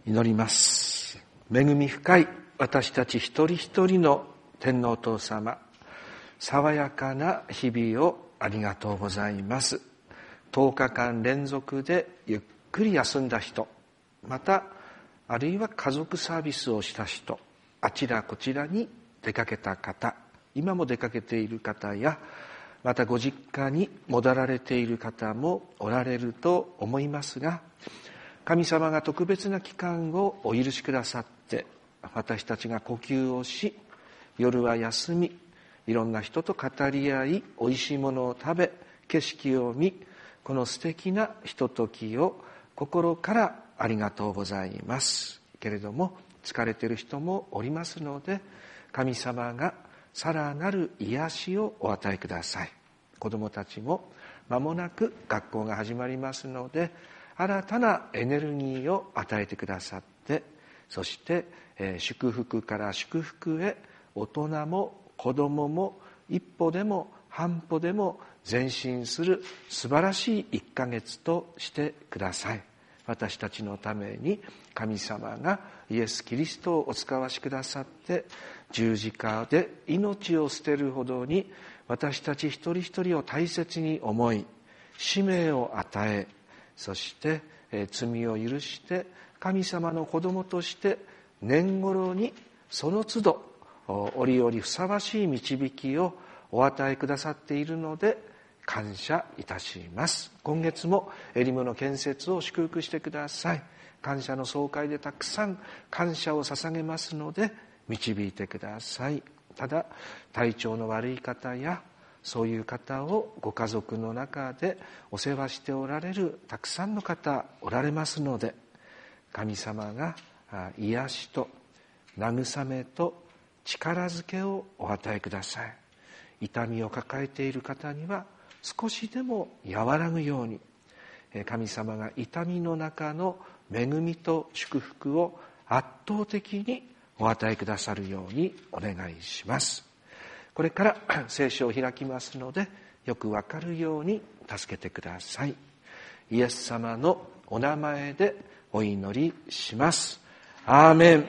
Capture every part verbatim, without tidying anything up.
祈ります。恵み深い私たち一人一人の天皇お父様、爽やかな日々をありがとうございます。とおかかん連続でゆっくり休んだ人、またあるいは家族サービスをした人、あちらこちらに出かけた方、今も出かけている方や、またご実家に戻られている方もおられると思いますが、神様が特別な期間をお許しくださって、私たちが呼吸をし、夜は休み、いろんな人と語り合い、おいしいものを食べ、景色を見、この素敵なひとときを心からありがとうございます。けれども疲れている人もおりますので、神様がさらなる癒しをお与えください。子どもたちも間もなく学校が始まりますので、新たなエネルギーを与えてくださって、そして、えー、祝福から祝福へ、大人も子どもも一歩でも半歩でも前進する素晴らしい一ヶ月としてください。私たちのために神様がイエス・キリストをお使わしくださって、十字架で命を捨てるほどに私たち一人一人を大切に思い、使命を与え、そして、えー、罪を許して神様の子供として年頃にその都度折々ふさわしい導きをお与えくださっているので感謝いたします。今月もエリムの建設を祝福してください。感謝の総会でたくさん感謝を捧げますので導いてください。ただ体調の悪い方やそういう方をご家族の中でお世話しておられるたくさんの方おられますので、神様が癒しと慰めと力づけをお与えください。痛みを抱えている方には少しでも和らぐように、神様が痛みの中の恵みと祝福を圧倒的にお与えくださるようにお願いします。これから聖書を開きますので、よくわかるように助けてください。イエス様のお名前でお祈りします。アーメン。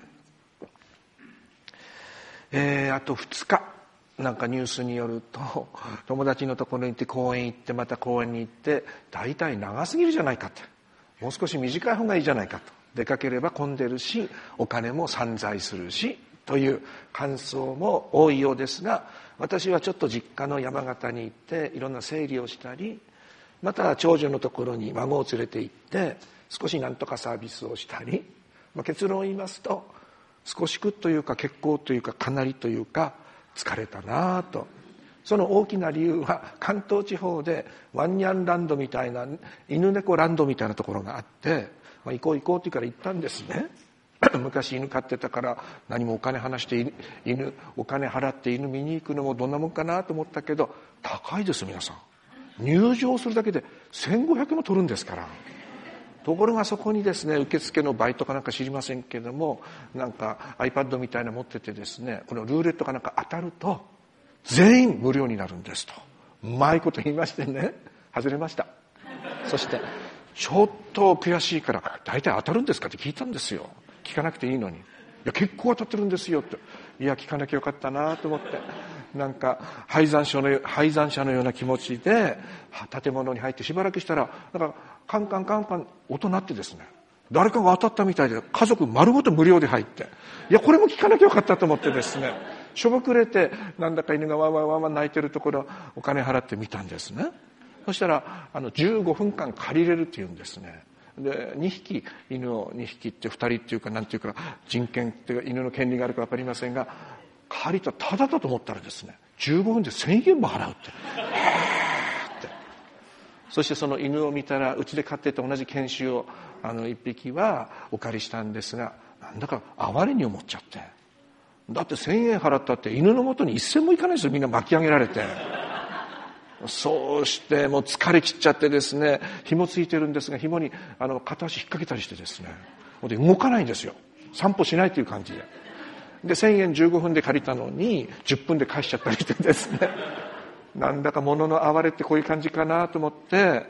えー、あとふつか、なんかニュースによると、友達のところに行って公園行ってまた公園に行って、だいたい長すぎるじゃないかって、もう少し短い方がいいじゃないかと、出かければ混んでるしお金も散財するしという感想も多いようですが、私はちょっと実家の山形に行っていろんな整理をしたり、また長女のところに孫を連れて行って少しなんとかサービスをしたり、まあ、結論を言いますと、少しくというか結構というかかなりというか疲れたなと。その大きな理由は、関東地方でワンニャンランドみたいな、犬猫ランドみたいなところがあって、まあ、行こう行こうって言うから行ったんですね。昔犬飼ってたから何もお金話して犬お金払って犬見に行くのもどんなもんかなと思ったけど、高いです。皆さん入場するだけでせんごひゃくえんも取るんですから。ところがそこにですね、受付のバイトかなんか知りませんけども、なんか iPad みたいなの持っててですね、このルーレットかなんか当たると全員無料になるんですとうまいこと言いましてね、外れました。そしてちょっと悔しいから、大体当たるんですかって聞いたんですよ。聞かなくていいのに、いや結構当たってるんですよって。いや聞かなきゃよかったなと思って、なんか廃山者の廃山者のような気持ちで建物に入ってしばらくしたら、なんかカンカンカンカン音鳴ってですね、誰かが当たったみたいで家族丸ごと無料で入って、いやこれも聞かなきゃよかったと思ってですね、しょぼくれてなんだか犬がワンワンワンワン泣いてるところお金払ってみたんですね。そしたらあのじゅうごふんかん借りれるっていうんですね。でにひき犬をにひきってふたりっていうかなんていうか人権っていうか犬の権利があるか分かりませんが、借りたただだと思ったらですね、じゅうごふんでせんえんも払うって。ってそしてその犬を見たら、うちで飼ってて同じ犬種をあのいっぴきはお借りしたんですが、なんだか哀れに思っちゃって、だってせんえん払ったって犬の元に一銭もいかないですよ。みんな巻き上げられて。そうしてもう疲れ切っちゃってですね、紐ついてるんですが、紐にあの片足引っ掛けたりしてですね、で動かないんですよ。散歩しないという感じで。でせんえんじゅうごふんで借りたのにじゅっぷんで返しちゃったりしてですね、なんだか物の哀れってこういう感じかなと思って、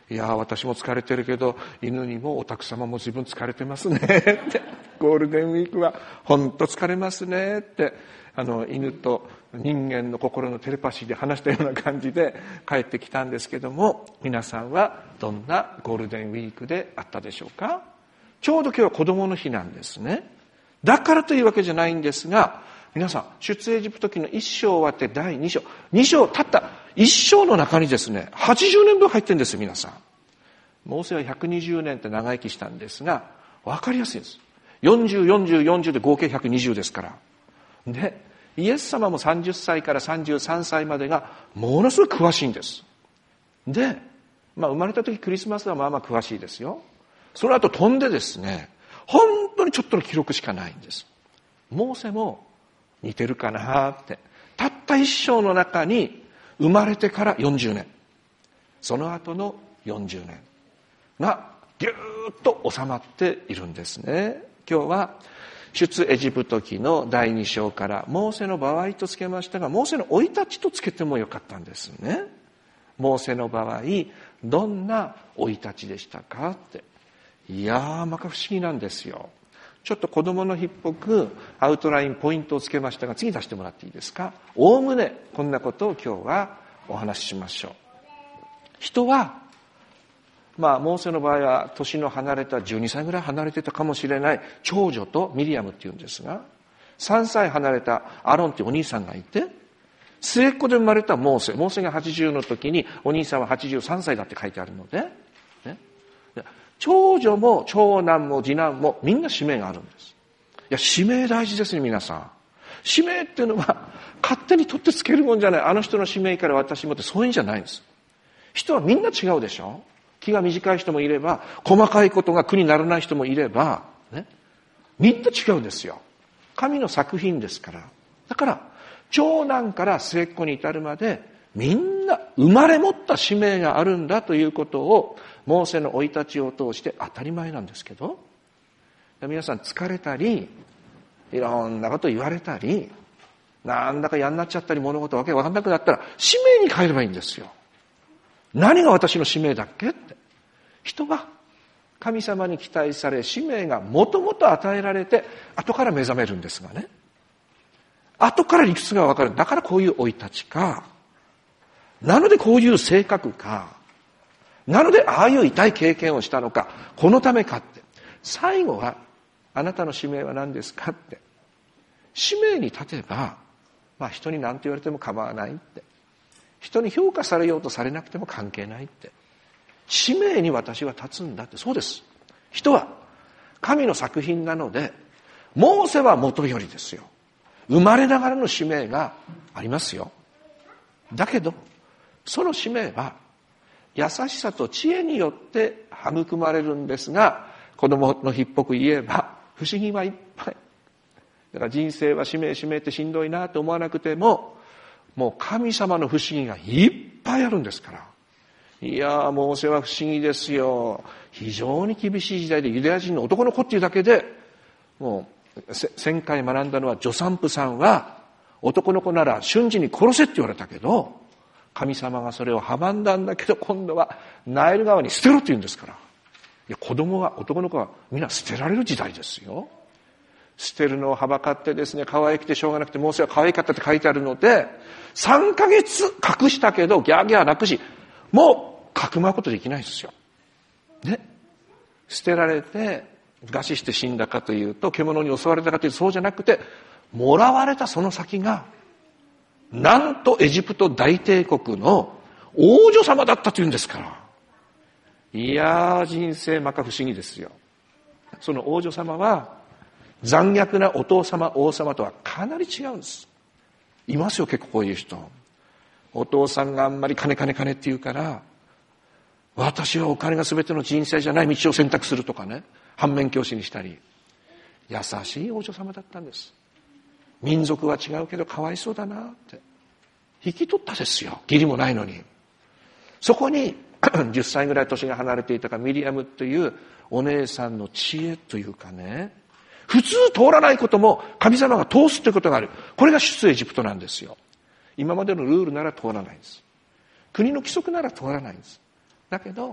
いや私も疲れてるけど犬にもお宅様も自分疲れてますねってゴールデンウィークは本当疲れますねってあの犬と人間の心のテレパシーで話したような感じで帰ってきたんですけども、皆さんはどんなゴールデンウィークであったでしょうか。ちょうど今日は子供の日なんですね。だからというわけじゃないんですが、皆さん出エジプト記の一章終わってだいに章、に章たった一章の中にですねはちじゅうねんぶん入ってるんですよ。皆さんモーセはひゃくにじゅうねんって長生きしたんですが、分かりやすいです。よんじゅう、よんじゅう、よんじゅうで合計ひゃくにじゅうですから。でイエス様もさんじゅっさいからさんじゅうさんさいまでがものすごい詳しいんです。で、まあ、生まれた時クリスマスはまあまあ詳しいですよ。その後飛んでですね本当にちょっとの記録しかないんです。モーセも似てるかなって、たった一章の中に生まれてからよんじゅうねん、その後のよんじゅうねんがぎゅーっと収まっているんですね。今日は出エジプト記のだいに章からモーセの場合とつけましたが、モーセの生い立ちとつけてもよかったんですね。モーセの場合どんな生い立ちでしたかって。いやーまか不思議なんですよ。ちょっと子供の日っぽくアウトラインポイントをつけましたが、次出してもらっていいですか。おおむねこんなことを今日はお話ししましょう。人はまあモーセの場合は年の離れたじゅうにさいぐらい離れてたかもしれない長女とミリアムっていうんですが、さんさい離れたアロンっていうお兄さんがいて、末っ子で生まれたモーセ、モーセがはちじゅうの時にお兄さんははちじゅうさんさいだって書いてあるので、ね、長女も長男も次男もみんな使命があるんです。いや使命大事ですね。皆さん使命っていうのは勝手に取ってつけるもんじゃない。あの人の使命から私もってそういうんじゃないんです。人はみんな違うでしょ。気が短い人もいれば細かいことが苦にならない人もいれば、ね、みんな違うんですよ。神の作品ですから。だから長男から末っ子に至るまでみんな生まれ持った使命があるんだということをモーセの生い立ちを通して当たり前なんですけど、皆さん疲れたりいろんなこと言われたりなんだか嫌になっちゃったり物事わけわかんなくなったら使命に変えればいいんですよ。何が私の使命だっけって。人は神様に期待され使命がもともと与えられて後から目覚めるんですがね、後から理屈がわかる。だからこういう生い立ちか、なのでこういう性格か、なのでああいう痛い経験をしたのか、このためかって。最後はあなたの使命は何ですかって。使命に立てば、まあ人に何て言われても構わないって、人に評価されようとされなくても関係ないって、使命に私は立つんだって。そうです。人は神の作品なので、モーセは元よりですよ。生まれながらの使命がありますよ。だけどその使命は優しさと知恵によって育まれるんですが、子供の日っぽく言えば不思議はいっぱいだから、人生は使命使命ってしんどいなと思わなくても、もう神様の不思議がいっぱいあるんですから。いやーモーセは不思議ですよ。非常に厳しい時代でユダヤ人の男の子っていうだけでもう先回学んだのは、助産婦さんは男の子なら瞬時に殺せって言われたけど、神様がそれを阻んだんだけど、今度はナイル川に捨てろって言うんですから。いや子供は男の子はみんな捨てられる時代ですよ。捨てるのをはばかってですね、可愛くてしょうがなくて、モーセは可愛かったって書いてあるので、さんかげつ隠したけどギャーギャー泣くし、もうかくまうことできないですよ。ね、捨てられて餓死して死んだかというと、獣に襲われたかというとそうじゃなくて、もらわれたその先がなんとエジプト大帝国の王女様だったというんですから。いやー人生まか不思議ですよ。その王女様は残虐なお父様王様とはかなり違うんです。いますよ結構こういう人。お父さんがあんまり金金金って言うから、私はお金が全ての人生じゃない道を選択するとかね、反面教師にしたり。優しい王女様だったんです。民族は違うけどかわいそうだなって引き取ったですよ。義理もないのに。そこにじゅっさいぐらい年が離れていたかミリアムというお姉さんの知恵というかね、普通通らないことも神様が通すということがある。これが出エジプトなんですよ。今までのルールなら通らないんです。国の規則なら通らないんです。だけど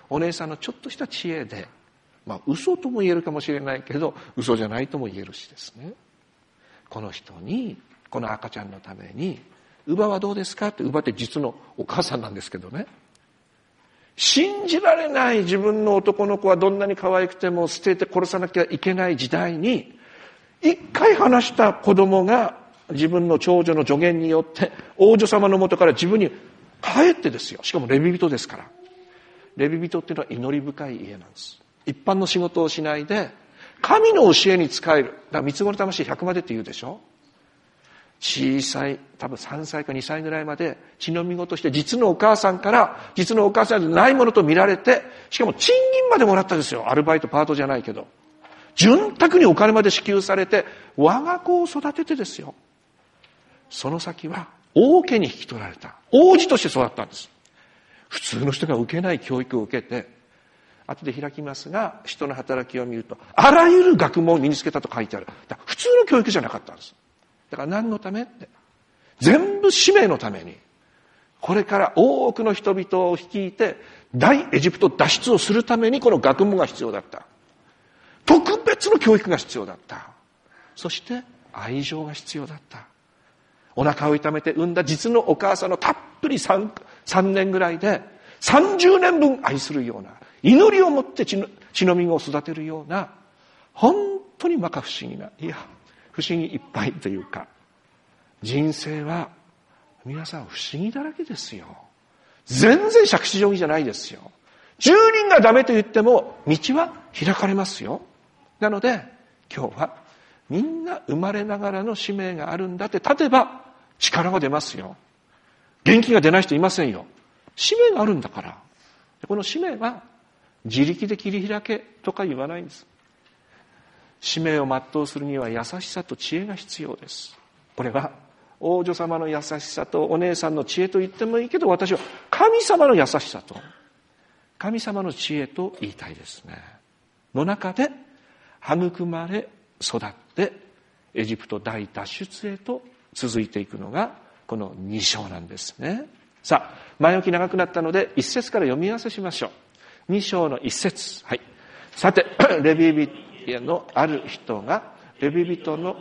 お姉さんのちょっとした知恵で、まあ嘘とも言えるかもしれないけど嘘じゃないとも言えるしですね、この人に、この赤ちゃんのために、乳母はどうですかって、乳母って実のお母さんなんですけどね、信じられない、自分の男の子はどんなに可愛くても捨てて殺さなきゃいけない時代に、一回話した子供が自分の長女の助言によって王女様の元から自分に帰ってですよ。しかもレビ人ですから。レビ人っていうのは祈り深い家なんです。一般の仕事をしないで神の教えに仕える。だから三つ子の魂ひゃくまでって言うでしょ。小さい、多分さんさいかにさいぐらいまで血のみ子として実のお母さんから実のお母さんじゃないものと見られて、しかも賃金までもらったんですよ。アルバイトパートじゃないけど潤沢にお金まで支給されて、我が子を育ててですよ。その先は王家に引き取られた。王子として育ったんです。普通の人が受けない教育を受けて、後で開きますが、使徒の働きを見ると、あらゆる学問を身につけたと書いてある。だから普通の教育じゃなかったんです。だから何のためって。全部使命のために。これから多くの人々を率いて、大エジプト脱出をするためにこの学問が必要だった。特別の教育が必要だった。そして愛情が必要だった。お腹を痛めて産んだ実のお母さんのたっぷり 3, 3年ぐらいでさんじゅうねんぶん愛するような、祈りを持って血の、血のみ子を育てるような、本当に摩訶不思議な、いや不思議いっぱいというか、人生は皆さん不思議だらけですよ。全然杓子定規じゃないですよ。じゅうにんがダメと言っても道は開かれますよ。なので今日はみんな生まれながらの使命があるんだって立てば力が出ますよ。元気が出ない人いませんよ。使命があるんだから。この使命は自力で切り開けとか言わないんです。使命を全うするには優しさと知恵が必要です。これは王女様の優しさとお姉さんの知恵と言ってもいいけど、私は神様の優しさと神様の知恵と言いたいですね。の中で育まれ育ってエジプト大脱出へと続いていくのがこのに章なんですね。さあ、前置き長くなったので一節から読み合わせしましょう。に章の一節。はい。さて、レビ人のある人がレビ人の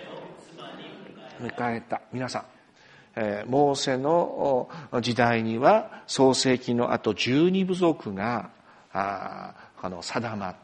迎えた。皆さん、えー、モーセの時代には創世記の後じゅうに部族がああの定まって、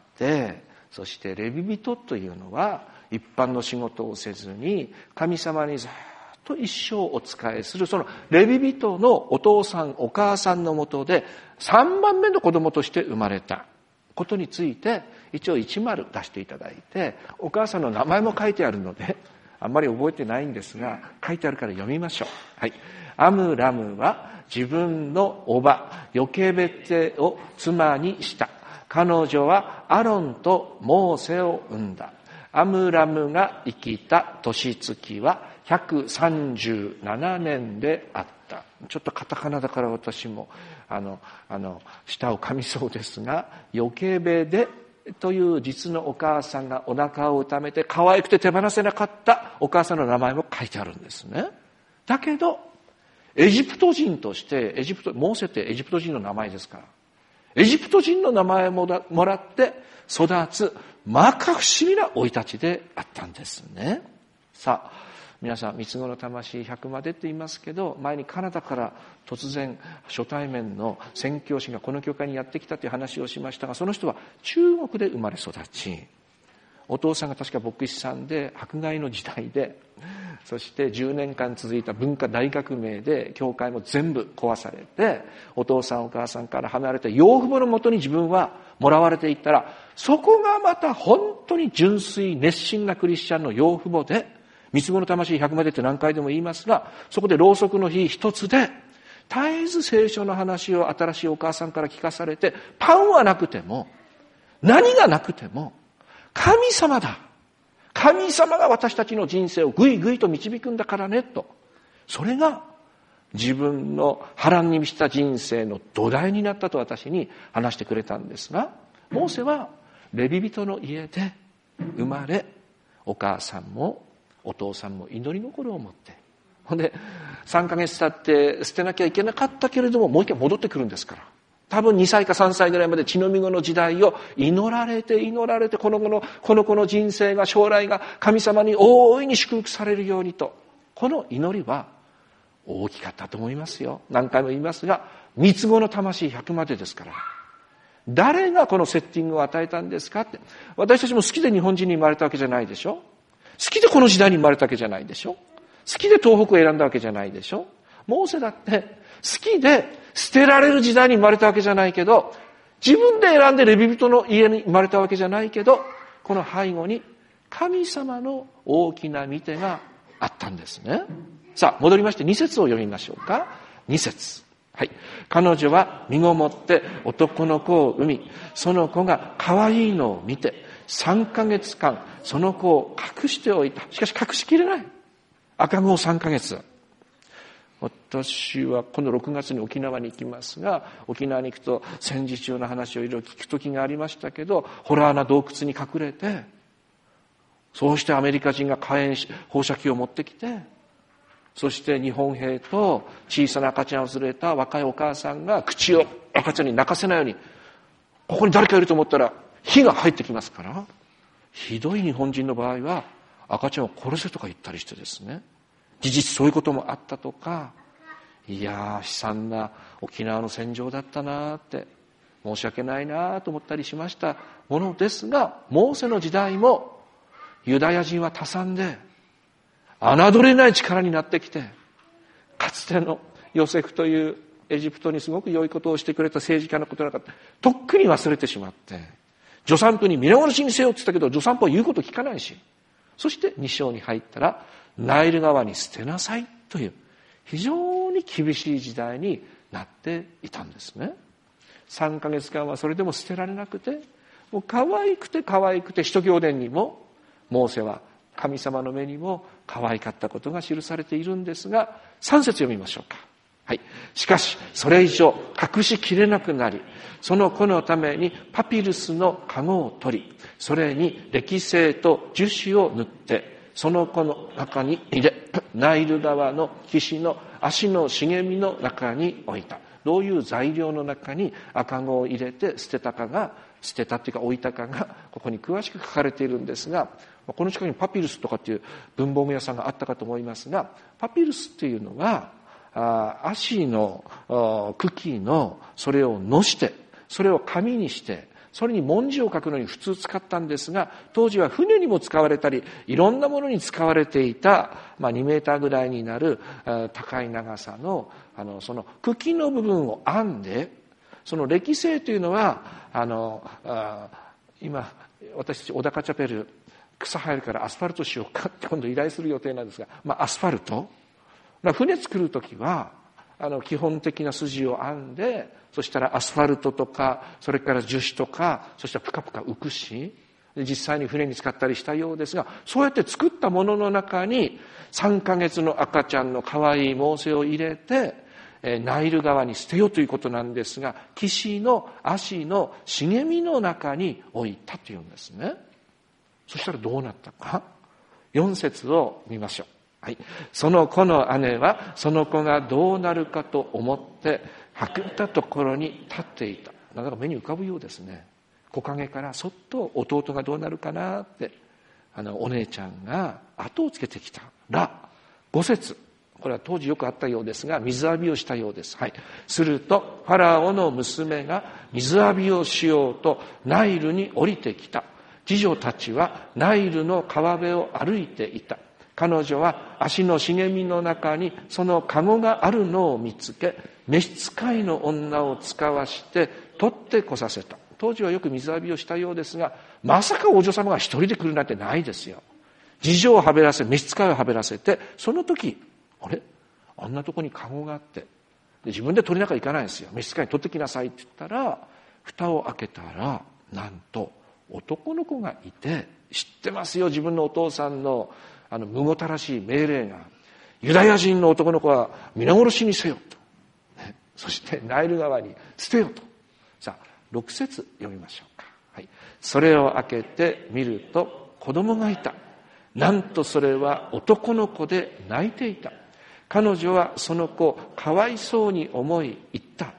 そしてレビ人というのは一般の仕事をせずに神様にずっと一生お仕えする、そのレビ人のお父さんお母さんのもとでさんばんめの子供として生まれたことについて一応いち丸出していただいて、お母さんの名前も書いてあるのであんまり覚えてないんですが、書いてあるから読みましょう。はい。アムラムは自分の叔母ヨケベテを妻にした。彼女はアロンとモーセを産んだ。アムラムが生きた年月はひゃくさんじゅうななねんであった。ちょっとカタカナだから私もあのあの舌を噛みそうですが、ヨケベデという実のお母さんがお腹を痛めて可愛くて手放せなかったお母さんの名前も書いてあるんですね。だけどエジプト人としてエジプトモーセってエジプト人の名前ですから、エジプト人の名前をもらって育つ摩訶不思議な生い立ちであったんですね。さあ、皆さん三つ子の魂ひゃくまでって言いますけど、前にカナダから突然初対面の宣教師がこの教会にやってきたという話をしましたが、その人は中国で生まれ育ち、お父さんが確か牧師さんで迫害の時代で、そしてじゅうねんかん続いた文化大革命で教会も全部壊されて、お父さんお母さんから離れて養父母のもとに自分はもらわれていったら、そこがまた本当に純粋熱心なクリスチャンの養父母で、三つ子の魂ひゃくまでって何回でも言いますが、そこでろうそくの日一つで絶えず聖書の話を新しいお母さんから聞かされて、パンはなくても何がなくても神様だ、神様が私たちの人生をぐいぐいと導くんだからねと、それが自分の波乱に満ちた人生の土台になったと私に話してくれたんですが、モーセはレビ人の家で生まれ、お母さんもお父さんも祈り心を持って、ほんでさんかげつ経って捨てなきゃいけなかったけれどももう一回戻ってくるんですから、 多分にさいかさんさいぐらいまで血のみ子の時代を祈られて祈られて、この子の、この子の人生が、将来が神様に大いに祝福されるようにと。この祈りは大きかったと思いますよ。何回も言いますが、三つ子の魂ひゃくまでですから。誰がこのセッティングを与えたんですかって。私たちも好きで日本人に生まれたわけじゃないでしょ。好きでこの時代に生まれたわけじゃないでしょ。好きで東北を選んだわけじゃないでしょ。モーセだって好きで捨てられる時代に生まれたわけじゃないけど、自分で選んでレビ人の家に生まれたわけじゃないけど、この背後に神様の大きな御手があったんですね。さあ、戻りましてに節を読みましょうか。に節。はい。彼女は身ごもって男の子を産み、その子が可愛いのを見て、さんかげつかんその子を隠しておいた。しかし隠しきれない。赤子をさんかげつ。私は今度ろくがつに沖縄に行きますが、沖縄に行くと戦時中の話をいろいろ聞く時がありましたけど、ホラーな洞窟に隠れて、そうしてアメリカ人が火炎放射器を持ってきて、そして日本兵と小さな赤ちゃんを連れた若いお母さんが口を赤ちゃんに泣かせないように、ここに誰かいると思ったら火が入ってきますから、ひどい日本人の場合は赤ちゃんを殺せとか言ったりしてですね、事実そういうこともあったとか、いやー悲惨な沖縄の戦場だったなーって申し訳ないなーと思ったりしましたものですが、モーセの時代もユダヤ人は多産で侮れない力になってきて、かつてのヨセフというエジプトにすごく良いことをしてくれた政治家のことなかった、とっくに忘れてしまって、助産婦に皆殺しにせよって言ったけど、助産婦は言うこと聞かないし、そしてに章に入ったらナイル川に捨てなさいという非常に厳しい時代になっていたんですね。さんかげつかんはそれでも捨てられなくて、もう可愛くて可愛くて、使徒行伝にもモーセは神様の目にも可愛かったことが記されているんですが、さん節読みましょうか。はい。しかしそれ以上隠しきれなくなり、その子のためにパピルスの籠を取り、それに歴青と樹脂を塗ってその子の中に入れ、ナイル川の岸の足の茂みの中に置いた。どういう材料の中に赤子を入れて捨てたかが、捨てたっていうか置いたかがここに詳しく書かれているんですが、この近くにパピルスとかっていう文房具屋さんがあったかと思いますが、パピルスっていうのは足の茎のそれをのして、それを紙にして、それに文字を書くのに普通使ったんですが、当時は船にも使われたりいろんなものに使われていた、まあ、にメーターぐらいになる高い長さのあのその茎の部分を編んで、その歴青というのはあのあ今私たち小高チャペル草生えるからアスファルトしようかって今度依頼する予定なんですが、まあ、アスファルト船作るときはあの基本的な筋を編んで、そしたらアスファルトとかそれから樹脂とか、そしたらプカプカ浮くし、実際に船に使ったりしたようですが、そうやって作ったものの中にさんかげつの赤ちゃんの可愛いモーセを入れてナイル川に捨てようということなんですが、岸の足の茂みの中に置いたというんですね。そしたらどうなったか、よん節を見ましょう。はい、その子の姉はその子がどうなるかと思って測ったところに立っていた。なんか目に浮かぶようですね。木陰からそっと弟がどうなるかなって、あのお姉ちゃんが後をつけてきたら、ご節、これは当時よくあったようですが、水浴びをしたようです。はい。するとファラオの娘が水浴びをしようとナイルに降りてきた。次女たちはナイルの川辺を歩いていた。彼女は足の茂みの中にその籠があるのを見つけ、召使いの女を使わして取ってこさせた。当時はよく水浴びをしたようですが、まさかお嬢様が一人で来るなんてないですよ。次女をはべらせ、召使いをはべらせて、その時、あれあんなとこに籠があって、で自分で取りなきゃいかないんですよ。召使いに取ってきなさいって言ったら、蓋を開けたら、なんと男の子がいて、知ってますよ、自分のお父さんのあのむごたらしい命令が、ユダヤ人の男の子は皆殺しにせよと、ね、そしてナイル川に捨てよと。さあろく節読みましょうか。はい、それを開けてみると子供がいた。なんとそれは男の子で泣いていた。彼女はその子をかわいそうに思い言った。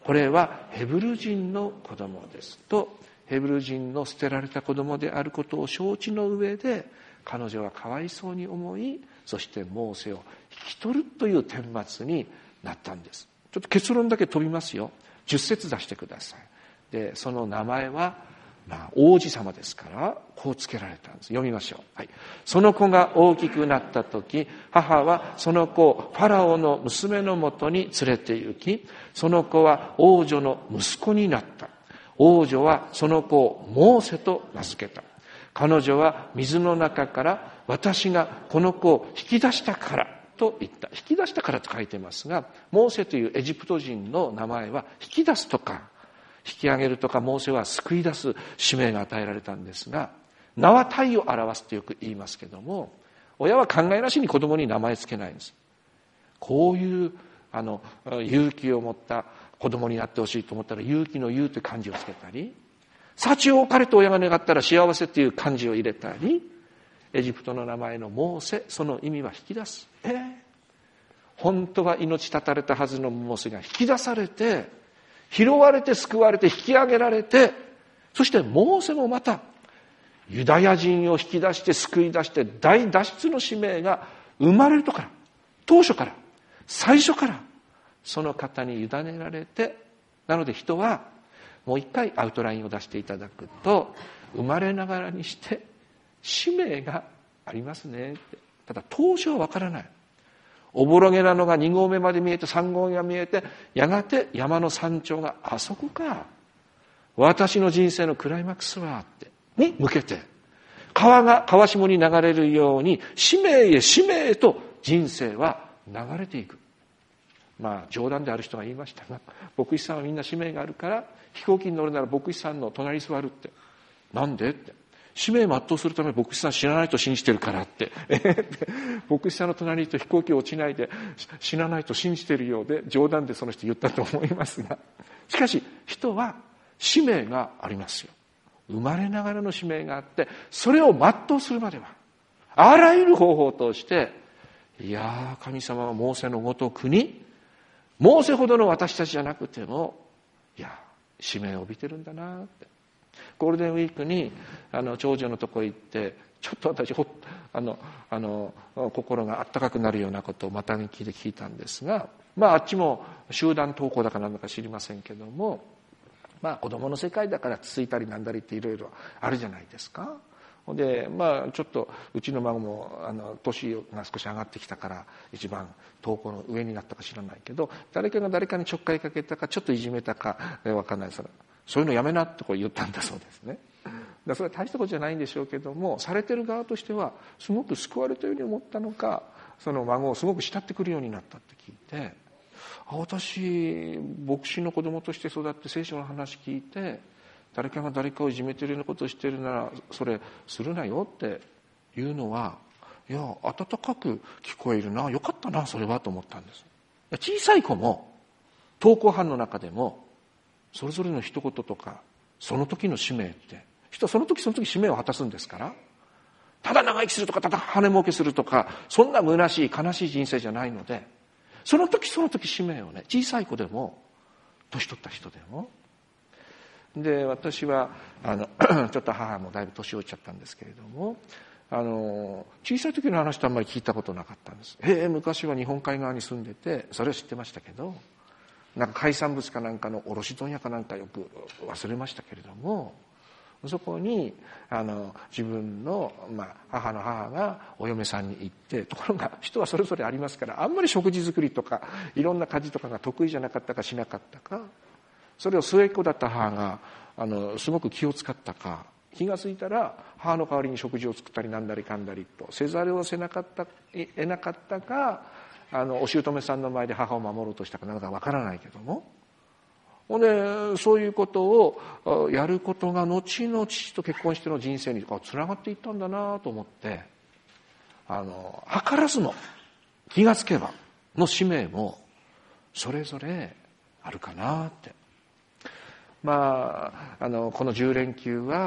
これはヘブル人の子供ですと、ヘブル人の捨てられた子供であることを承知の上で、彼女はかわいそうに思い、そしてモーセを引き取るという顛末になったんです。ちょっと結論だけ飛びますよ。じゅっ節出してください。で、その名前は、まあ、王子様ですから、こう付けられたんです。読みましょう。はい。その子が大きくなったとき、母はその子をファラオの娘のもとに連れて行き、その子は王女の息子になった。王女はその子をモーセと名付けた。彼女は水の中から私がこの子を引き出したからと言った。引き出したからと書いてますが、モーセというエジプト人の名前は引き出すとか引き上げるとか、モーセは救い出す使命が与えられたんですが、名は体を表すとよく言いますけども、親は考えなしに子供に名前つけないんです。こういうあの勇気を持った子供になってほしいと思ったら、勇気の勇という漢字をつけたり、幸を置かれと親が願ったら幸せという漢字を入れたり、エジプトの名前のモーセ、その意味は引き出す。えー、本当は命絶たれたはずのモーセが引き出されて、拾われて救われて引き上げられて、そしてモーセもまたユダヤ人を引き出して救い出して大脱出の使命が生まれるとから、当初から最初からその方に委ねられて、なので人はもう一回アウトラインを出していただくと、生まれながらにして使命がありますねって。ただ当初はわからない。おぼろげなのがに合目まで見えてさん合目が見えて、やがて山の山頂があそこか、私の人生のクライマックスはってに向けて、川が川下に流れるように使命へ使命へと人生は流れていく。まあ冗談である人が言いましたが、牧師さんはみんな使命があるから飛行機に乗るなら牧師さんの隣に座るって。なんでって。使命を全うするために牧師さん死なないと信じてるからって。牧師さんの隣にいると飛行機落ちないで死なないと信じてるようで、冗談でその人言ったと思いますが、しかし人は使命がありますよ。生まれながらの使命があって、それを全うするまではあらゆる方法を通して、いやー、神様はモーセのごとくに、モーセほどの私たちじゃなくても、いや使命を帯びてるんだなって。ゴールデンウィークにあの長女のとこ行って、ちょっと私ほあのあの心があったかくなるようなことをまた聞いて聞いたんですが、まああっちも集団登校だかなんだか知りませんけども、まあ子供の世界だからつついたりなんだりっていろいろあるじゃないですか。でまあちょっとうちの孫もあの年が少し上がってきたから一番登校の上になったか知らないけど、誰かが誰かにちょっかいかけたかちょっといじめたか分かんないです。そういうのやめなってこう言ったんだそうですね。だそれは大したことじゃないんでしょうけども、されてる側としてはすごく救われたように思ったのか、その孫をすごく慕ってくるようになったって聞いて、あ、私牧師の子供として育って聖書の話聞いて、誰かが誰かをいじめてるようなことをしてるならそれするなよっていうのは、いや温かく聞こえるな、よかったなそれはと思ったんです。小さい子も登校班の中でもそれぞれの一言とかその時の使命って、人はその時その時使命を果たすんですから、ただ長生きするとかただ金儲けするとかそんな虚しい悲しい人生じゃないので、その時その時使命をね、小さい子でも年取った人でも。で私はあのちょっと母もだいぶ年老いちゃったんですけれども、あの小さい時の話とあんまり聞いたことなかったんです。へえ、昔は日本海側に住んでてそれは知ってましたけど、なんか海産物かなんかの卸問屋かなんかよく忘れましたけれども、そこにあの自分の、まあ、母の母がお嫁さんに行って、ところが人はそれぞれありますから、あんまり食事作りとかいろんな家事とかが得意じゃなかったかしなかったか、それを末っ子だった母があのすごく気を使ったか、気がついたら母の代わりに食事を作ったりなんだりかんだりとせざるをせなかった得なかったか、あのお姑さんの前で母を守ろうとしたかなんかわからないけども、ほんでそういうことをやることが後の父と結婚しての人生につながっていったんだなと思って、あの図らずも気がつけばの使命もそれぞれあるかなって。まあ、あのこのじゅう連休は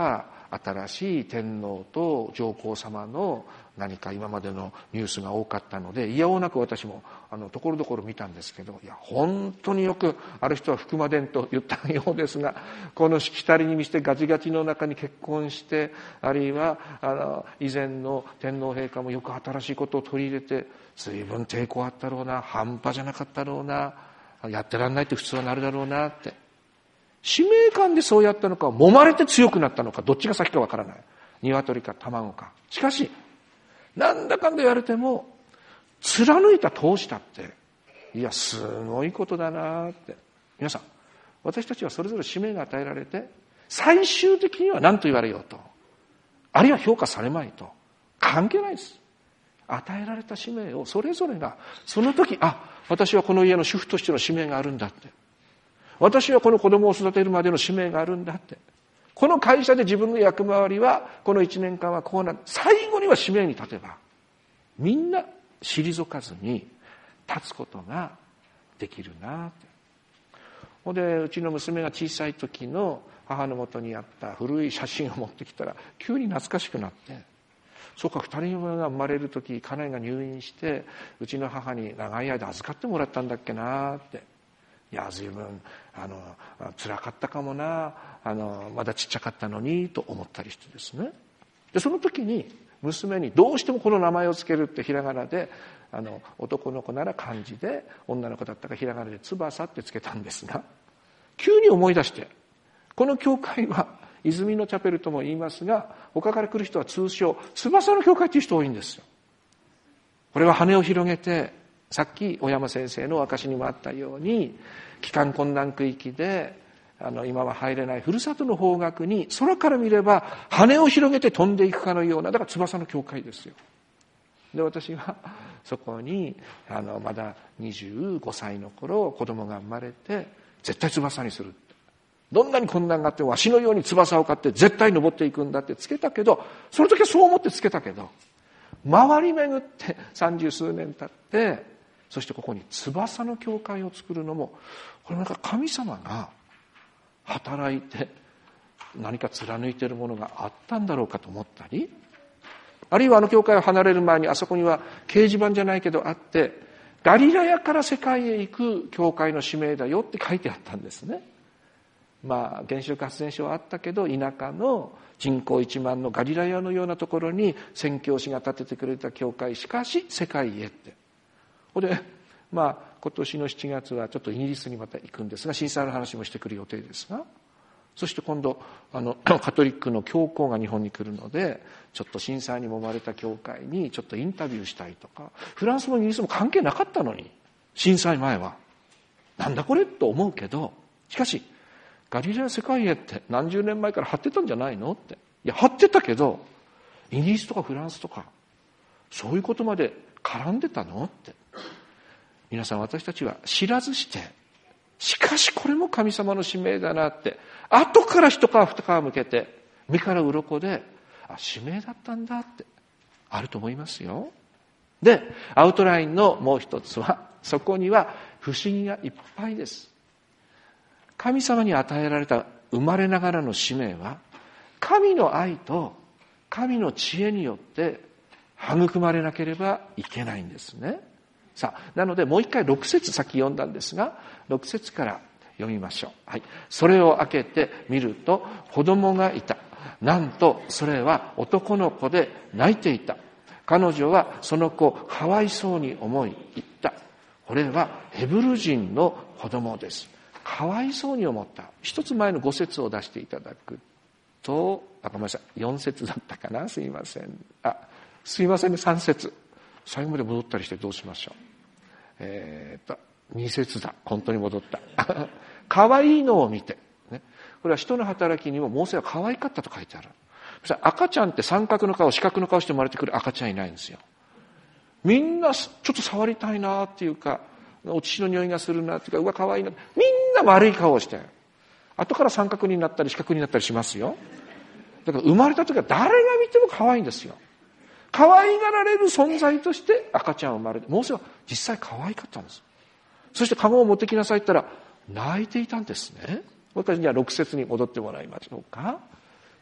新しい天皇と上皇様の何か今までのニュースが多かったので、いやおうなく私もあのところどころ見たんですけど、いや本当によく、ある人は福間伝と言ったようですが、このしきたりに見せてガチガチの中に結婚して、あるいはあの以前の天皇陛下もよく新しいことを取り入れて、随分抵抗あったろうな、半端じゃなかったろうな、やってらんないって普通はなるだろうなって。使命感でそうやったのか、揉まれて強くなったのか、どっちが先かわからない。鶏か卵か。しかしなんだかんだ言われても貫いた通したって、いやすごいことだなって。皆さん、私たちはそれぞれ使命が与えられて、最終的には何と言われようと、あるいは評価されまいと関係ないです。与えられた使命をそれぞれがその時、あ、私はこの家の主婦としての使命があるんだって、私はこの子供を育てるまでの使命があるんだって、この会社で自分の役回りはこの一年間はこうなる、最後には使命に立てばみんな退かずに立つことができるなって。ほんでうちの娘が小さい時の母の元にあった古い写真を持ってきたら急に懐かしくなって、そうか、二人目が生まれる時家内が入院してうちの母に長い間預かってもらったんだっけなって。いや随分あの辛かったかもな、あのまだちっちゃかったのにと思ったりしてですね。でその時に娘にどうしてもこの名前をつけるってひらがなで、あの男の子なら漢字で、女の子だったかひらがなで翼ってつけたんですが、急に思い出して、この教会は泉のチャペルとも言いますが、他から来る人は通称翼の教会っていう人多いんですよ。これは羽を広げて、さっき小山先生の証にもあったように、帰還困難区域であの今は入れないふるさとの方角に空から見れば羽を広げて飛んでいくかのような、だから翼の教会ですよ。で私はそこにあのまだにじゅうごさいの頃子供が生まれて、絶対翼にする、どんなに困難があってもわしのように翼を買って絶対登っていくんだってつけたけど、その時はそう思ってつけたけど、回り巡って三十数年経って、そしてここに翼の教会を作るのも、これなんか神様が働いて何か貫いているものがあったんだろうかと思ったり、あるいはあの教会を離れる前にあそこには掲示板じゃないけどあって、ガリラヤから世界へ行く教会の使命だよって書いてあったんですね。まあ原子力発電所はあったけど、田舎の人口いちまんのガリラヤのようなところに宣教師が建ててくれた教会、しかし世界へって。でまあ今年のしちがつはちょっとイギリスにまた行くんですが、震災の話もしてくる予定ですが、そして今度あのカトリックの教皇が日本に来るので、ちょっと震災に揉まれた教会にちょっとインタビューしたいとか、フランスもイギリスも関係なかったのに、震災前はなんだこれと思うけど、しかしガリラヤ世界へって何十年前から張ってたんじゃないのって。いや張ってたけど、イギリスとかフランスとかそういうことまで絡んでたのって。皆さん、私たちは知らずして、しかしこれも神様の使命だなって、後から一皮二皮向けて目から鱗で、あ、使命だったんだってあると思いますよ。でアウトラインのもう一つは、そこには不思議がいっぱいです。神様に与えられた生まれながらの使命は、神の愛と神の知恵によって育まれなければいけないんですね。さあ、なのでもう一回ろく節、さっき読んだんですが、ろく節から読みましょう。はい。それを開けてみると、子供がいた。なんとそれは男の子で泣いていた。彼女はその子をかわいそうに思い言った。これはヘブル人の子供です。かわいそうに思った。一つ前のご節を出していただくと、あ、ごめんなさい、よん節だったかな、すいません。あ、すいませんね、さん節。最後まで戻ったりしてどうしましょう。えー、っとに節だ、本当に戻った可愛いのを見て、ね、これは人の働きにもモーセは可愛かったと書いてある。赤ちゃんって三角の顔、四角の顔して生まれてくる赤ちゃんいないんですよ。みんなちょっと触りたいなっていうか、お乳の匂いがするなっていうか、うわ可愛いな、みんな丸い顔をして後から三角になったり四角になったりしますよ。だから生まれた時は誰が見ても可愛いんですよ。可愛がられる存在として赤ちゃんを生まれて、モーセは実際可愛かったんです。そして籠を持ってきなさいって言ったら泣いていたんですね。もう一回じゃあろく節に戻ってもらいましょうか。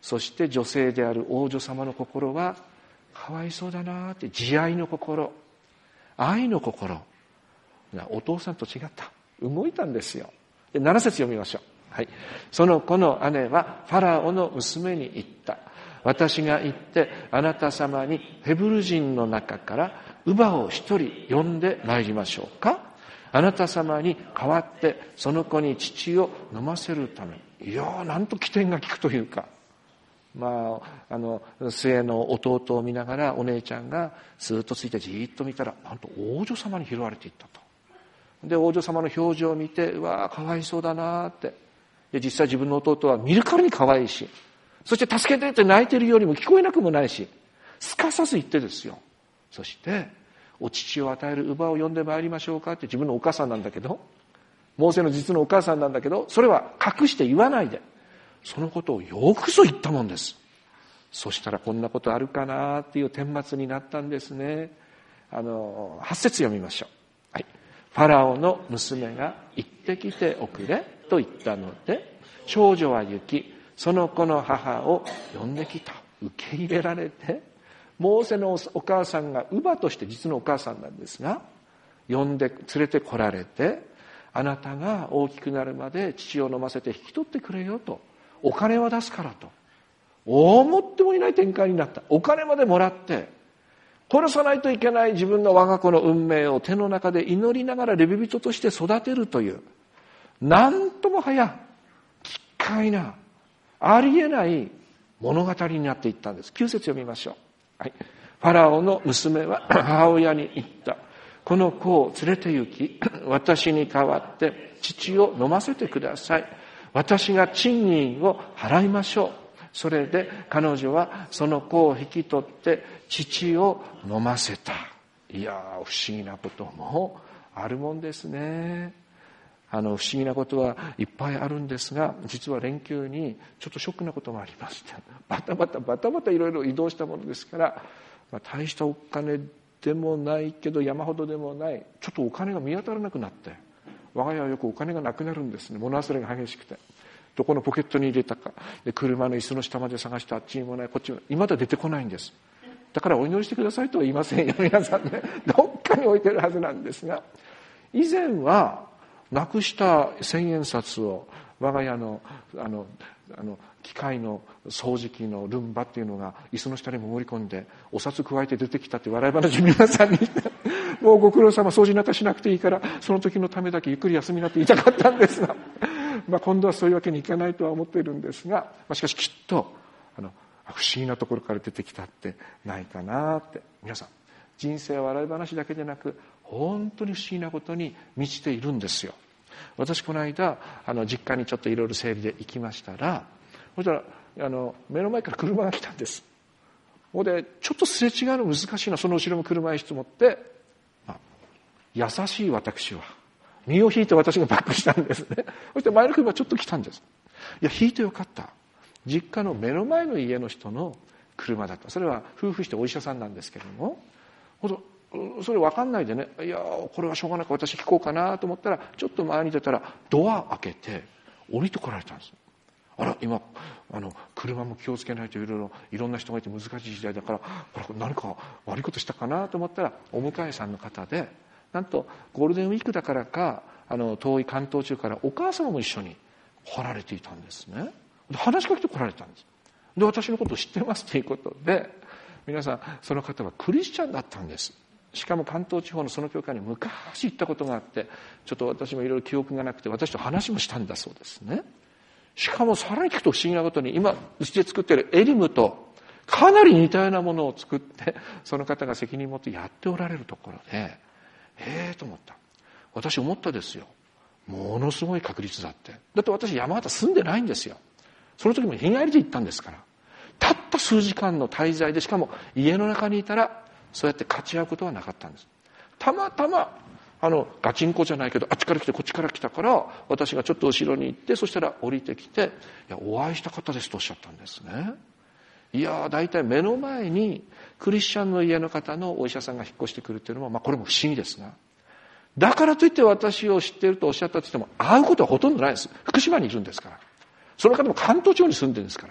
そして女性である王女様の心はかわいそうだなって、慈愛の心、愛の心、お父さんと違った、動いたんですよ。でなな節読みましょう。はい、その子の姉はファラオの娘に言った。私が行ってあなた様にヘブル人の中から乳母を一人呼んで参りましょうか。あなた様に代わってその子に乳を飲ませるために。いやー、なんと起点が利くというか、まあ、あの末の弟を見ながらお姉ちゃんがスーッとついてじーっと見たら、なんと王女様に拾われていったと。で王女様の表情を見て、うわーかわいそうだなーって。で実際自分の弟は見るからにかわいいし、そして助けてって泣いてるよりも聞こえなくもないし、すかさず言ってですよ。そしてお乳を与える乳母を呼んでまいりましょうかって、自分のお母さんなんだけど、モーセの実のお母さんなんだけど、それは隠して言わないで、そのことをよくぞ言ったもんです。そしたらこんなことあるかなっていう顛末になったんですね。あのはち節読みましょう。はい、ファラオの娘が行ってきておくれと言ったので、少女は行きその子の母を呼んできた。受け入れられて、モーセのお母さんが乳母として実のお母さんなんですが、呼んで連れてこられて、あなたが大きくなるまで乳を飲ませて引き取ってくれよと、お金は出すからと。思ってもいない展開になった。お金までもらって殺さないといけない自分の我が子の運命を手の中で祈りながらレビ人として育てるという、なんともはや奇怪なありえない物語になっていったんです。きゅう節読みましょう。はい、ファラオの娘は母親に言った。この子を連れて行き、私に代わって乳を飲ませてください。私が賃金を払いましょう。それで彼女はその子を引き取って乳を飲ませた。いやー、不思議なこともあるもんですね。あの不思議なことはいっぱいあるんですが、実は連休にちょっとショックなことがありまして、バタバタバタバタいろいろ移動したものですから、まあ、大したお金でもないけど山ほどでもない、ちょっとお金が見当たらなくなって、我が家はよくお金がなくなるんですね。物忘れが激しくて、どこのポケットに入れたかで、車の椅子の下まで探して、あっちにもないこっちも今だ出てこないんです。だからお祈りしてくださいとは言いませんよ、皆さんね。どっかに置いてるはずなんですが、以前はなくした千円札を我が家のあのあの機械の掃除機のルンバっていうのが椅子の下に潜り込んでお札加えて出てきたって笑い話皆さんにしてもうご苦労様、掃除なんかしなくていいからその時のためだけゆっくり休みなって言いたかったんですが、まあ今度はそういうわけにいかないとは思っているんですが、まあ、しかしきっとあの不思議なところから出てきたってないかなって。皆さん人生は笑い話だけでなく本当に不思議なことに満ちているんですよ。私この間あの実家にちょっといろいろ整理で行きましたら、そしたらあの目の前から車が来たんです。ほんでちょっとすれ違うの難しいな、その後ろも車椅子持って、まあ、優しい私は身を引いて私がバックしたんですね。そして前の車ちょっと来たんです。いや引いてよかった、実家の目の前の家の人の車だった。それは夫婦してお医者さんなんですけれども、ほんとそれ分かんないでね、いやこれはしょうがないから私聞こうかなと思ったら、ちょっと前に出たらドア開けて降りてこられたんです。あら、今あの車も気をつけないといろいろいろんな人がいて難しい時代だから、これ何か悪いことしたかなと思ったら、お迎えさんの方で、なんとゴールデンウィークだからか、あの遠い関東中からお母様も一緒に来られていたんですね。で話しかけて来られたんです。で私のことを知ってますということで、皆さんその方はクリスチャンだったんです。しかも関東地方のその教会に昔行ったことがあって、ちょっと私もいろいろ記憶がなくて私と話もしたんだそうですね。しかもさらに聞くと不思議なことに、今うちで作っているエリムとかなり似たようなものを作って、その方が責任を持ってやっておられるところで、へえと思った。私思ったですよ。ものすごい確率だって。だって私山形住んでないんですよ。その時も日帰りで行ったんですから。たった数時間の滞在で、しかも家の中にいたらそうやって勝ち合うことはなかったんです。たまたまあのガチンコじゃないけど、あっちから来てこっちから来たから、私がちょっと後ろに行って、そしたら降りてきて、いやお会いした方ですとおっしゃったんですね。いやだいたい目の前にクリスチャンの家の方のお医者さんが引っ越してくるっていうのも、まあこれも不思議ですが、だからといって私を知っているとおっしゃったとしても、会うことはほとんどないです。福島にいるんですから。その方も関東地方に住んでるんですから。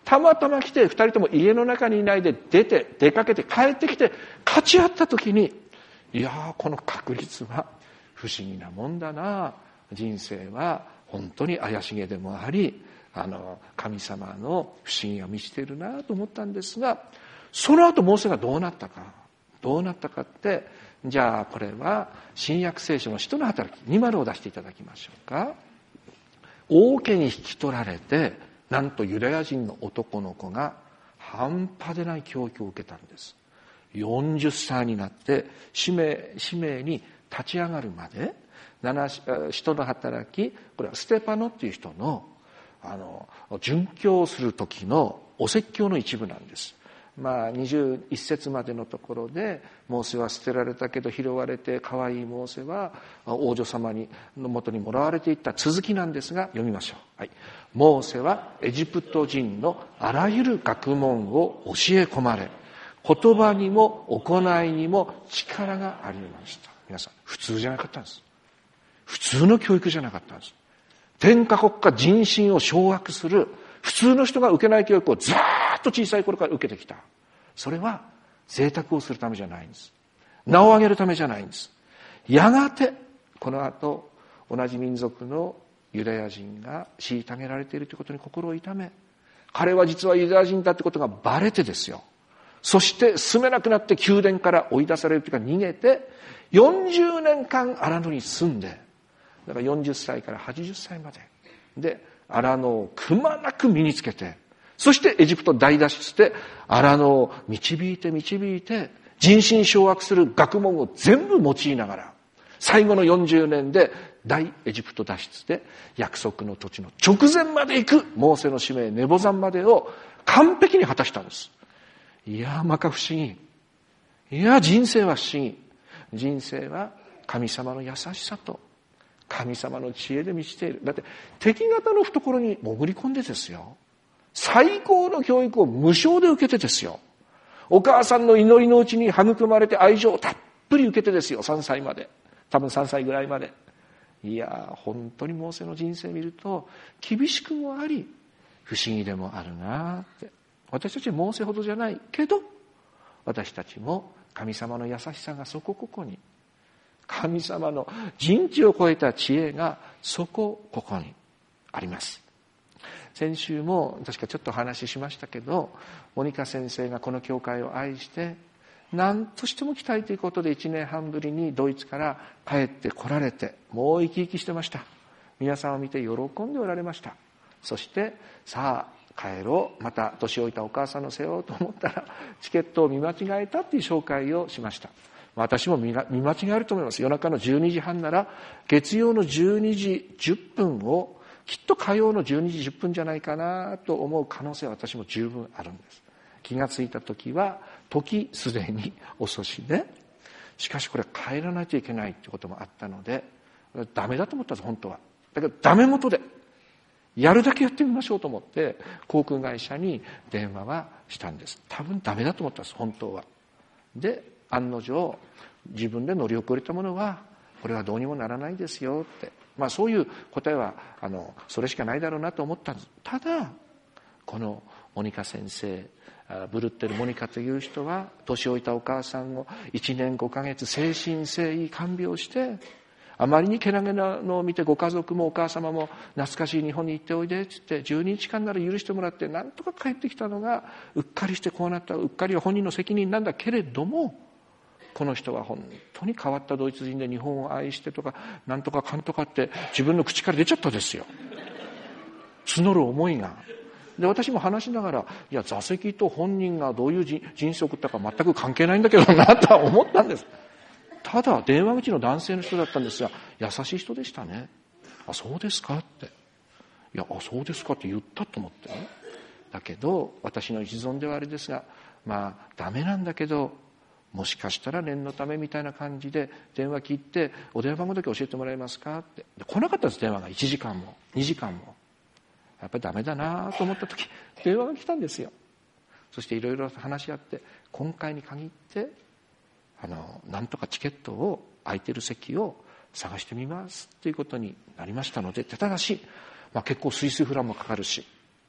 たまたま来て、二人とも家の中にいないで出て、出かけて帰ってきて、勝ち合った時に、いやー、この確率は不思議なもんだな。人生は本当に怪しげでもあり、あの、神様の不思議が満ちているなと思ったんですが、その後モーセがどうなったか。どうなったかって、じゃあこれは新約聖書の使徒の働きに丸を出していただきましょうか。王家に引き取られて、なんとユダヤ人の男の子が半端でない教育を受けたんです。よんじゅっさいになって使命、使命に立ち上がるまで、使徒の働き、これはステパノっていう人の、あの、殉教する時のお説教の一部なんです。まあ、にじゅういっ節までのところで、モーセは捨てられたけど拾われて、可愛いモーセは王女様にの元にもらわれていった続きなんですが、読みましょう。はい。モーセはエジプト人のあらゆる学問を教え込まれ、言葉にも行いにも力がありました。皆さん、普通じゃなかったんです。普通の教育じゃなかったんです。天下国家人心を掌握する、普通の人が受けない教育をずーっと小さい頃から受けてきた。それは贅沢をするためじゃないんです。名を上げるためじゃないんです。やがて、この後、同じ民族のユダヤ人が虐げられているということに心を痛め、彼は実はユダヤ人だってことがバレてですよ。そして住めなくなって宮殿から追い出されるというか逃げて、よんじゅうねんかん荒野に住んで、だからよんじゅっさいからはちじゅっさいまで。で、荒野をくまなく身につけて、そしてエジプト大脱出で荒野を導いて導いて、人心掌握する学問を全部用いながら、最後のよんじゅうねんで大エジプト脱出で約束の土地の直前まで行くモーセの使命ネボ山までを完璧に果たしたんです。いや、まか不思議。いや、人生は不思議。人生は神様の優しさと神様の知恵で満ちている。だって敵方の懐に潜り込んでですよ。最高の教育を無償で受けてですよ。お母さんの祈りのうちに育まれて愛情をたっぷり受けてですよ。さんさいまで。多分さんさいぐらいまで。いや、本当にモーセの人生を見ると厳しくもあり不思議でもあるなって。私たちはモーセほどじゃないけど、私たちも神様の優しさがそこここに、神様の人知を超えた知恵がそこここにあります。先週も確かちょっとお話ししましたけど、モニカ先生がこの教会を愛して何としても来たいということでいちねんはんぶりにドイツから帰ってこられて、もう生き生きしてました。皆さんを見て喜んでおられました。そしてさあ帰ろう、また年老いたお母さんの世話をと思ったらチケットを見間違えたっていう紹介をしました。私も見間違えると思います。夜中のじゅうにじはんなら月曜のじゅうにじじゅっぷんをきっと火曜のじゅうにじじゅっぷんじゃないかなと思う可能性は私も十分あるんです。気がついた時は時すでに遅しで、しかしこれ帰らないといけないってこともあったので、ダメだと思ったんです本当は。だけどダメ元でやるだけやってみましょうと思って航空会社に電話はしたんです。多分ダメだと思ったんです本当は。で、案の定自分で乗り遅れたものはこれはどうにもならないですよって、まあそういう答えはあのそれしかないだろうなと思ったんです。ただこのモニカ先生、ブルッテルモニカという人は年老いたお母さんをいちねんごかげつ誠心誠意看病して、あまりにけなげなのを見てご家族もお母様も懐かしい日本に行っておいでって言ってじゅうににちかんなら許してもらってなんとか帰ってきたのがうっかりしてこうなった。うっかりは本人の責任なんだけれども、この人は本当に変わったドイツ人で日本を愛してとかなんとかかんとかって自分の口から出ちゃったですよ。募る思いが。で、私も話しながら、いや座席と本人がどういう人生を送ったか全く関係ないんだけどなとは思ったんです。ただ電話口の男性の人だったんですが優しい人でしたね。あ、そうですかって、いや、あ、そうですかって言ったと思ってね。だけど私の一存ではあれですが、まあダメなんだけどもしかしたら念のためみたいな感じで電話切ってお電話番号だけ教えてもらえますかって。で来なかったんです。電話がいちじかんもにじかんも。やっぱりダメだなと思った時電話が来たんですよ。そしていろいろ話し合って今回に限ってあのなんとかチケットを空いてる席を探してみますということになりましたので、ただし、まあ、結構スイスフランもかかるし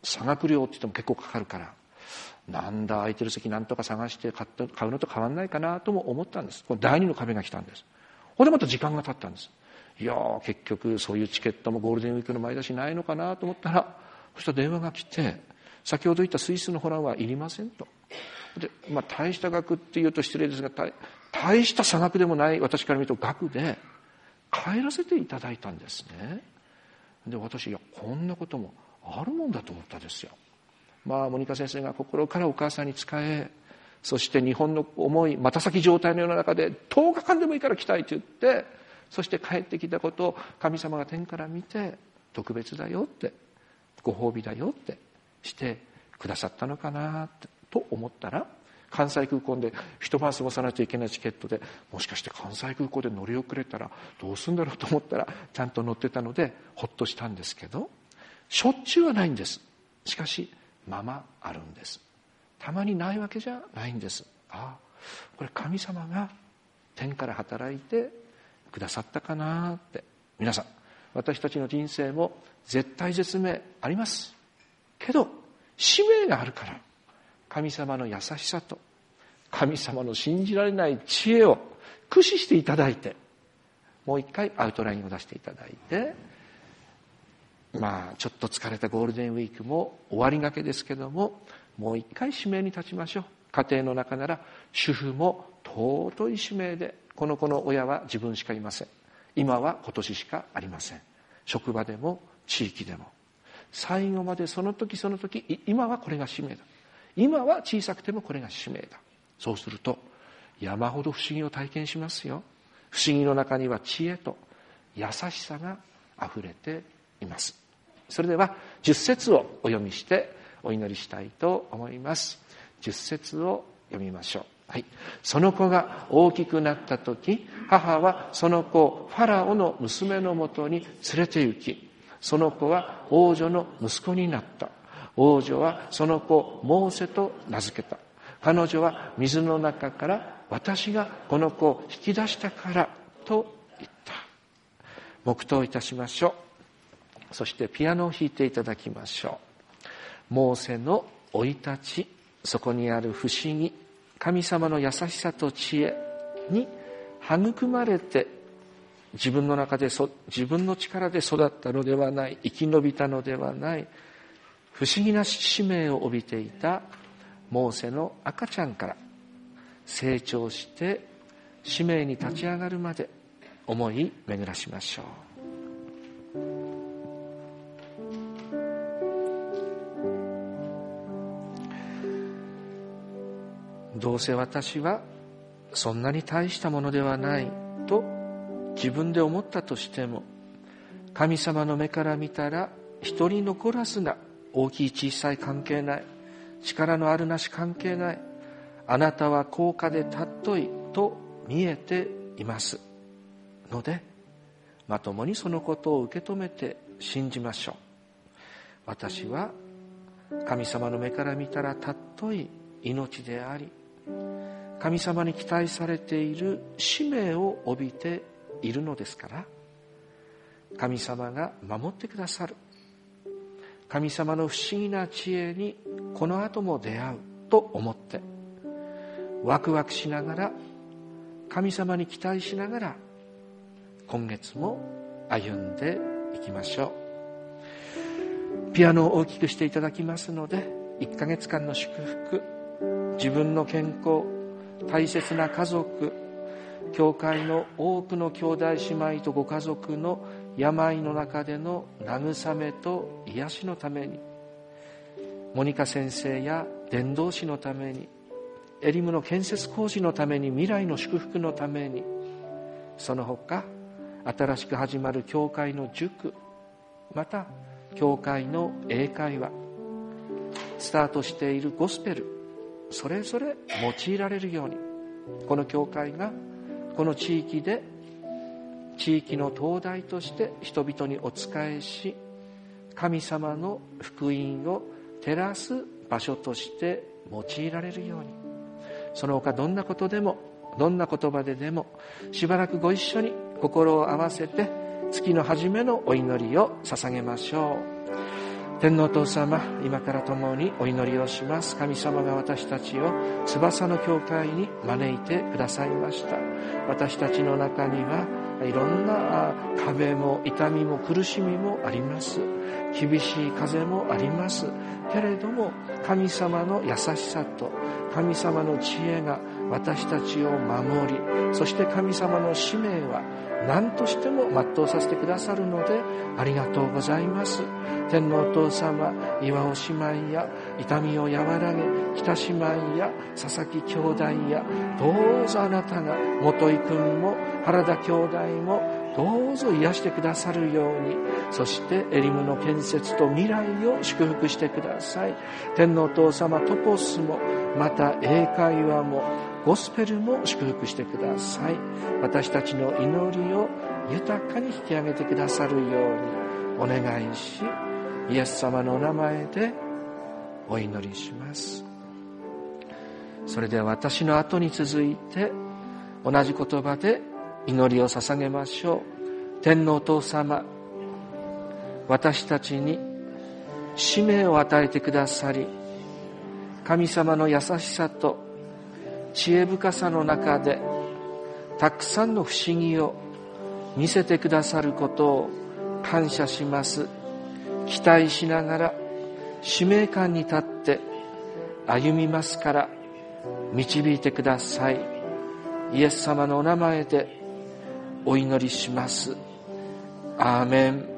差額料って言っても結構かかるから、なんだ空いてる席なんとか探して買って買うのと変わんないかなとも思ったんです。この第二の壁が来たんです。これでまた時間が経ったんです。いやー結局そういうチケットもゴールデンウィークの前だしないのかなと思ったら、そしたら電話が来て、先ほど言ったスイスのホラーはいりませんと。で、まあ、大した額っていうと失礼ですが、大、大した差額でもない私から見ると額で帰らせていただいたんですね。で、私、いやこんなこともあるもんだと思ったですよ。まあ、モニカ先生が心からお母さんに仕え、そして日本の思い、股先状態の世の中でとおかかんでもいいから来たいと言って、そして帰ってきたことを神様が天から見て、特別だよって、ご褒美だよってしてくださったのかなってと思ったら、関西空港で一晩過ごさないといけないチケットで、もしかして関西空港で乗り遅れたらどうするんだろうと思ったら、ちゃんと乗ってたのでほっとしたんですけど、しょっちゅうはないんです。しかしままあるんです。たまにないわけじゃないんです。ああ、これ神様が天から働いてくださったかなって。皆さん、私たちの人生も絶対絶命ありますけど、使命があるから、神様の優しさと神様の信じられない知恵を駆使していただいて、もう一回アウトラインを出していただいて、まあちょっと疲れたゴールデンウィークも終わりがけですけども、もう一回使命に立ちましょう。家庭の中なら主婦も尊い使命で、この子の親は自分しかいません。今は今年しかありません。職場でも地域でも最後までその時その時、今はこれが使命だ、今は小さくてもこれが使命だ。そうすると山ほど不思議を体験しますよ。不思議の中には知恵と優しさがあふれています。それでは十節をお読みしてお祈りしたいと思います。十節を読みましょう。はい。その子が大きくなったとき、母はその子をファラオの娘のもとに連れて行き、その子は王女の息子になった。王女はその子をモーセと名付けた。彼女は水の中から私がこの子を引き出したからと言った。黙祷いたしましょう。そしてピアノを弾いていただきましょう。モーセの生い立ち、そこにある不思議、神様の優しさと知恵に育まれて、自分の中でそ自分の力で育ったのではない、生き延びたのではない、不思議な使命を帯びていたモーセの赤ちゃんから成長して使命に立ち上がるまで思い巡らしましょう。どうせ私はそんなに大したものではないと自分で思ったとしても、神様の目から見たら一人残らずが、大きい小さい関係ない、力のあるなし関係ない、あなたは高価で尊いと見えていますので、まともにそのことを受け止めて信じましょう。私は神様の目から見たら尊い命であり、神様に期待されている使命を帯びているのですから、神様が守ってくださる、神様の不思議な知恵にこの後も出会うと思ってワクワクしながら、神様に期待しながら今月も歩んでいきましょう。ピアノを大きくしていただきますので、いっかげつかんの祝福、自分の健康、大切な家族、教会の多くの兄弟姉妹とご家族の病の中での慰めと癒しのために、モニカ先生や伝道師のために、エリムの建設工事のために、未来の祝福のために、その他新しく始まる教会の塾、また教会の英会話、スタートしているゴスペル、それぞれ用いられるように、この教会がこの地域で地域の灯台として人々にお仕えし、神様の福音を照らす場所として用いられるように、その他どんなことでもどんな言葉ででもしばらくご一緒に心を合わせて月の初めのお祈りを捧げましょう。 天皇お父様、今から共にお祈りをします。神様が私たちを翼の教会に招いてくださいました。私たちの中にはいろんな壁も痛みも苦しみもあります。厳しい風もありますけれども、神様の優しさと神様の知恵が私たちを守り、そして神様の使命は何としても全うさせてくださるのでありがとうございます。天皇お父様、岩尾姉妹や痛みを和らげ、北姉妹や佐々木兄弟や、どうぞあなたが元井くんも原田兄弟もどうぞ癒してくださるように、そしてエリムの建設と未来を祝福してください。天皇お父様、トポスもまた英会話もゴスペルも祝福してください。私たちの祈りを豊かに引き上げてくださるようにお願いし、イエス様のお名前でお祈りします。それでは私の後に続いて同じ言葉で祈りを捧げましょう。天皇お父様、私たちに使命を与えてくださり、神様の優しさと知恵深さの中でたくさんの不思議を見せてくださることを感謝します。期待しながら使命感に立って歩みますから導いてください。イエス様のお名前でお祈りします。アーメン。